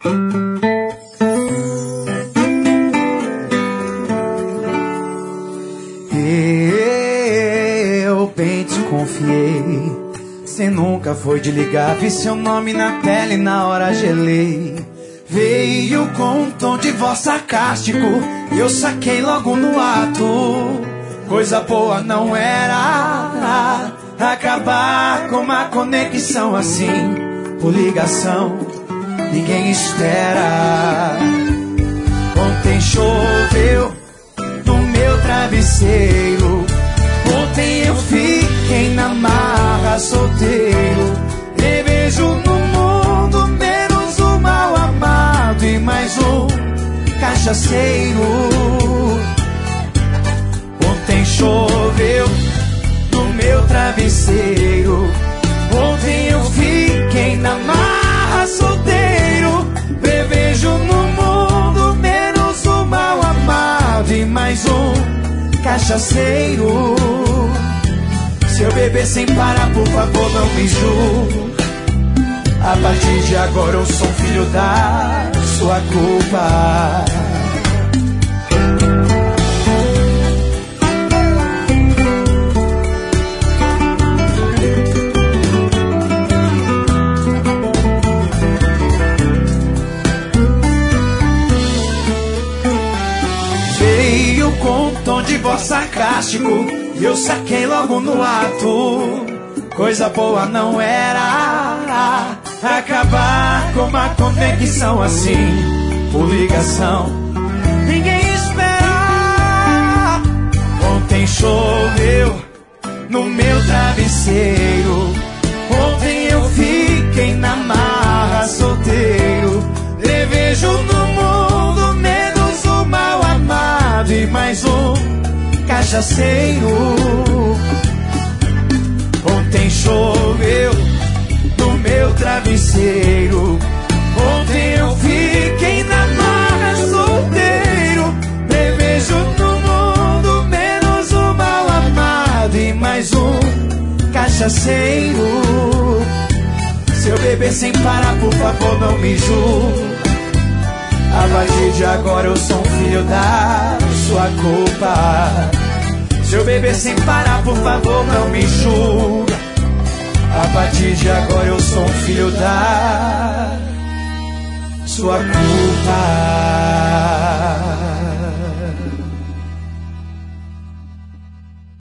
Eu bem te confiei, cê nunca foi de ligar, vi seu nome na tela e na hora gelei. Veio com um tom de voz sarcástico e eu saquei logo no ato. Coisa boa não era acabar com uma conexão assim, por ligação, ninguém espera. Ontem choveu no meu travesseiro, ontem eu fiquei na marra solteiro. Revejo no mundo menos um mal amado e mais um cachaceiro. Ontem choveu no meu travesseiro, ontem eu fiquei na marra solteiro. Revejo no mundo menos um mal amado e mais um cachaceiro. Se eu beber sem parar, por favor, não me julgue. A partir de agora eu sou um filho da sua culpa. Veio com um tom de voz sarcástico e eu saquei logo no ato. Coisa boa não era acabar com uma conexão assim, por ligação, ninguém espera. Ontem choveu no meu travesseiro, ontem eu fiquei na marra solteiro. Revejo no mundo menos um mal amado e mais um cachaceiro. Ontem choveu no meu travesseiro, ontem eu fiquei na marra solteiro. Revejo no mundo menos um mal amado e mais um cachaceiro. Se eu beber sem parar, por favor, não me julgue. A partir de agora eu sou um filho da sua culpa. Se eu beber sem parar, por favor, não me julga. A partir de agora eu sou um filho da sua culpa.